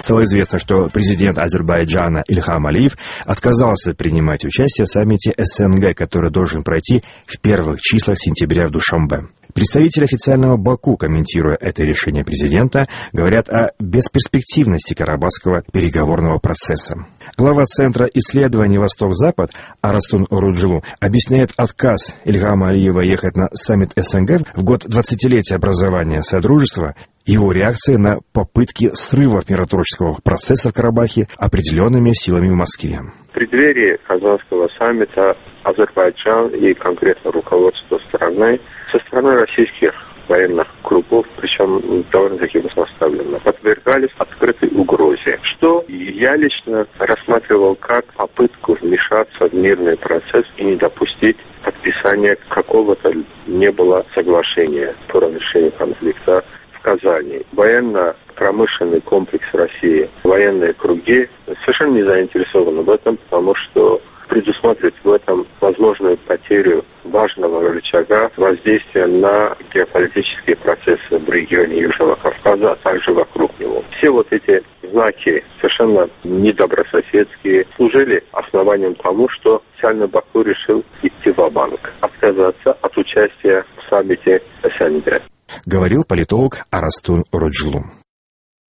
Стало известно, что президент Азербайджана Ильхам Алиев отказался принимать участие в саммите СНГ, который должен пройти в первых числах сентября в Душанбе. Представители официального Баку, комментируя это решение президента, говорят о бесперспективности карабахского переговорного процесса. Глава Центра исследований «Восток-Запад» Арастун Оруджулу объясняет отказ Ильхама Алиева ехать на саммит СНГ в год 20-летия образования Содружества его реакцией на попытки срывов миротворческого процесса в Карабахе определенными силами в Москве. В преддверии Казанского саммита Азербайджан и конкретно руководство страны со стороны российских военных кругов, причем довольно-таки высокопоставленно, подвергались открытой угрозе, что я лично рассматривал как попытку вмешаться в мирный процесс и не допустить подписания какого-то не было соглашения по разрешению конфликта в Казани. Военно-промышленный комплекс России, военные круги совершенно не заинтересованы в этом, потому что предусматривать в этом возможную потерю важного рычага воздействия на геополитические процессы в регионе Южного Кавказа, а также вокруг него. Все вот эти знаки, совершенно недобрососедские, служили основанием тому, что официально Баку решил идти ва-банк, отказаться от участия в саммите СНГ. Говорил политолог Арастун Оруджулу.